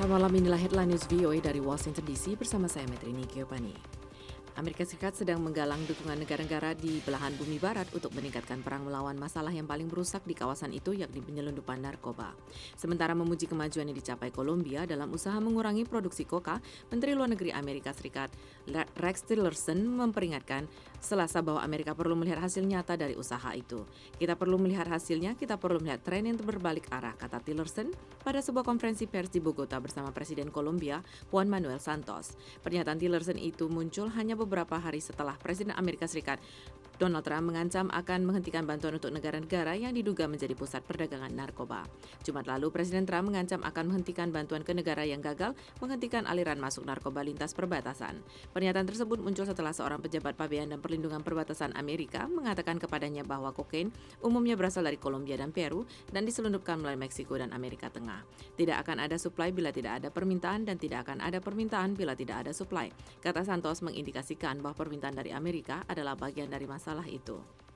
Selamat malam, inilah headline news VOA dari Washington DC bersama saya Metrini Giovanni. Amerika Serikat sedang menggalang dukungan negara-negara di belahan bumi barat untuk meningkatkan perang melawan masalah yang paling merusak di kawasan itu, yakni penyelundupan narkoba. Sementara memuji kemajuan yang dicapai Kolombia dalam usaha mengurangi produksi koka, Menteri Luar Negeri Amerika Serikat Rex Tillerson memperingatkan Selasa bahwa Amerika perlu melihat hasil nyata dari usaha itu. Kita perlu melihat hasilnya, kita perlu melihat tren yang berbalik arah, kata Tillerson pada sebuah konferensi pers di Bogota bersama Presiden Kolombia Juan Manuel Santos. Pernyataan Tillerson itu muncul hanya beberapa hari setelah Presiden Amerika Serikat Donald Trump mengancam akan menghentikan bantuan untuk negara-negara yang diduga menjadi pusat perdagangan narkoba. Jumat lalu, Presiden Trump mengancam akan menghentikan bantuan ke negara yang gagal menghentikan aliran masuk narkoba lintas perbatasan. Pernyataan tersebut muncul setelah seorang pejabat pabean dan perlindungan perbatasan Amerika mengatakan kepadanya bahwa kokain umumnya berasal dari Kolombia dan Peru dan diselundupkan melalui Meksiko dan Amerika Tengah. Tidak akan ada suplai bila tidak ada permintaan dan tidak akan ada permintaan bila tidak ada suplai. Kata Santos mengindikasikan bahwa permintaan dari Amerika adalah bagian dari masalah itu.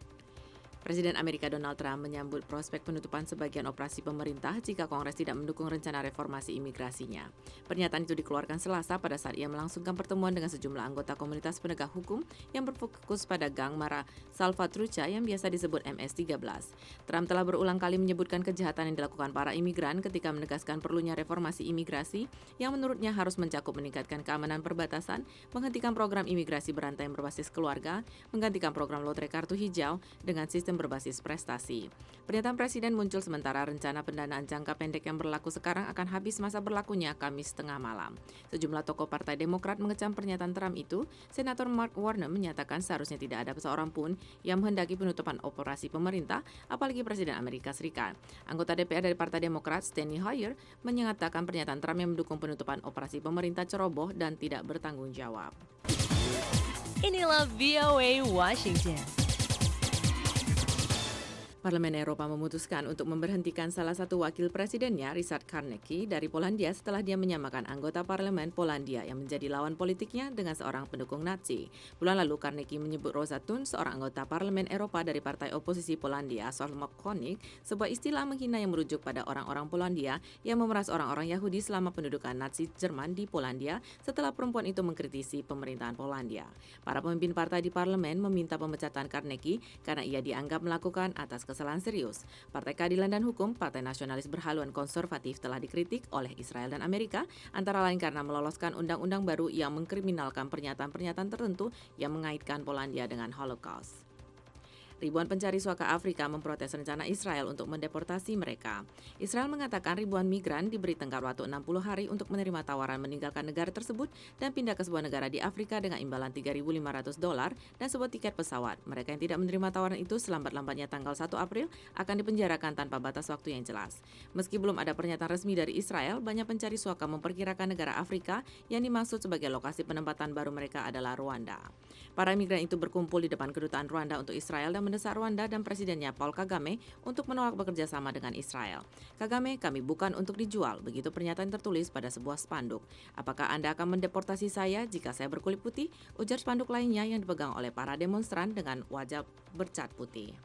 Presiden Amerika Donald Trump menyambut prospek penutupan sebagian operasi pemerintah jika Kongres tidak mendukung rencana reformasi imigrasinya. Pernyataan itu dikeluarkan Selasa pada saat ia melangsungkan pertemuan dengan sejumlah anggota komunitas penegak hukum yang berfokus pada gang Mara Salvatrucha yang biasa disebut MS-13. Trump telah berulang kali menyebutkan kejahatan yang dilakukan para imigran ketika menegaskan perlunya reformasi imigrasi yang menurutnya harus mencakup meningkatkan keamanan perbatasan, menghentikan program imigrasi berantai yang berbasis keluarga, menggantikan program lotre kartu hijau dengan sistem berbasis prestasi. Pernyataan Presiden muncul sementara rencana pendanaan jangka pendek yang berlaku sekarang akan habis masa berlakunya Kamis tengah malam. Sejumlah tokoh Partai Demokrat mengecam pernyataan Trump itu. Senator Mark Warner menyatakan seharusnya tidak ada seorang pun yang menghendaki penutupan operasi pemerintah, apalagi Presiden Amerika Serikat. Anggota DPR dari Partai Demokrat, Steny Hoyer, menyatakan pernyataan Trump yang mendukung penutupan operasi pemerintah ceroboh dan tidak bertanggung jawab. Inilah VOA Washington. Parlemen Eropa memutuskan untuk memberhentikan salah satu wakil presidennya, Ryszard Karnecki, dari Polandia setelah dia menyamakan anggota parlemen Polandia yang menjadi lawan politiknya dengan seorang pendukung Nazi. Bulan lalu, Karnecki menyebut Rosa Thun, seorang anggota parlemen Eropa dari partai oposisi Polandia, Sławomir, sebuah istilah menghina yang merujuk pada orang-orang Polandia yang memeras orang-orang Yahudi selama pendudukan Nazi Jerman di Polandia setelah perempuan itu mengkritisi pemerintahan Polandia. Para pemimpin partai di parlemen meminta pemecatan Karnecki karena ia dianggap melakukan atas kesalahan serius. Partai Keadilan dan Hukum, Partai Nasionalis berhaluan konservatif telah dikritik oleh Israel dan Amerika, antara lain karena meloloskan undang-undang baru yang mengkriminalkan pernyataan-pernyataan tertentu yang mengaitkan Polandia dengan Holocaust. Ribuan pencari suaka Afrika memprotes rencana Israel untuk mendeportasi mereka. Israel mengatakan ribuan migran diberi tenggat waktu 60 hari untuk menerima tawaran meninggalkan negara tersebut dan pindah ke sebuah negara di Afrika dengan imbalan $3.500 dan sebuah tiket pesawat. Mereka yang tidak menerima tawaran itu selambat-lambatnya tanggal 1 April akan dipenjarakan tanpa batas waktu yang jelas. Meski belum ada pernyataan resmi dari Israel, banyak pencari suaka memperkirakan negara Afrika yang dimaksud sebagai lokasi penempatan baru mereka adalah Rwanda. Para migran itu berkumpul di depan kedutaan Rwanda untuk Israel dan mendesak Rwanda dan presidennya Paul Kagame untuk menolak bekerja sama dengan Israel. Kagame, kami bukan untuk dijual, begitu pernyataan tertulis pada sebuah spanduk. Apakah Anda akan mendeportasi saya jika saya berkulit putih? Ujar spanduk lainnya yang dipegang oleh para demonstran dengan wajah bercat putih.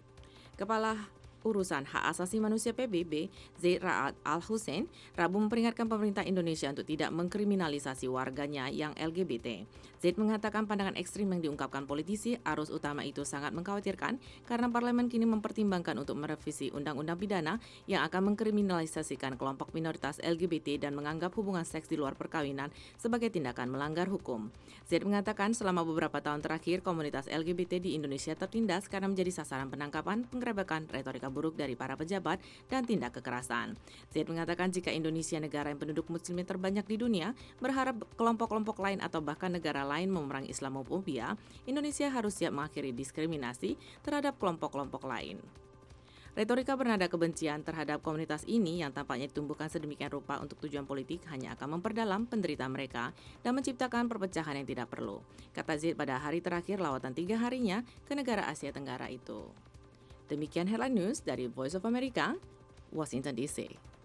Kepala Urusan Hak Asasi Manusia PBB, Zeid Ra'ad Al-Hussein, Rabu memperingatkan pemerintah Indonesia untuk tidak mengkriminalisasi warganya yang LGBT. Zeid mengatakan pandangan ekstrim yang diungkapkan politisi arus utama itu sangat mengkhawatirkan karena parlemen kini mempertimbangkan untuk merevisi undang-undang pidana yang akan mengkriminalisasikan kelompok minoritas LGBT dan menganggap hubungan seks di luar perkawinan sebagai tindakan melanggar hukum. Zeid mengatakan selama beberapa tahun terakhir komunitas LGBT di Indonesia tertindas karena menjadi sasaran penangkapan, penggerebekan, retorika buruk dari para pejabat dan tindak kekerasan. Zaid mengatakan jika Indonesia, negara yang penduduk muslimnya terbanyak di dunia, berharap kelompok-kelompok lain atau bahkan negara lain memerangi Islamofobia, Indonesia harus siap mengakhiri diskriminasi terhadap kelompok-kelompok lain. Retorika bernada kebencian terhadap komunitas ini yang tampaknya ditumbuhkan sedemikian rupa untuk tujuan politik hanya akan memperdalam penderitaan mereka dan menciptakan perpecahan yang tidak perlu, kata Zaid pada hari terakhir lawatan 3 harinya ke negara Asia Tenggara itu. Demikian headline news dari Voice of America, Washington DC.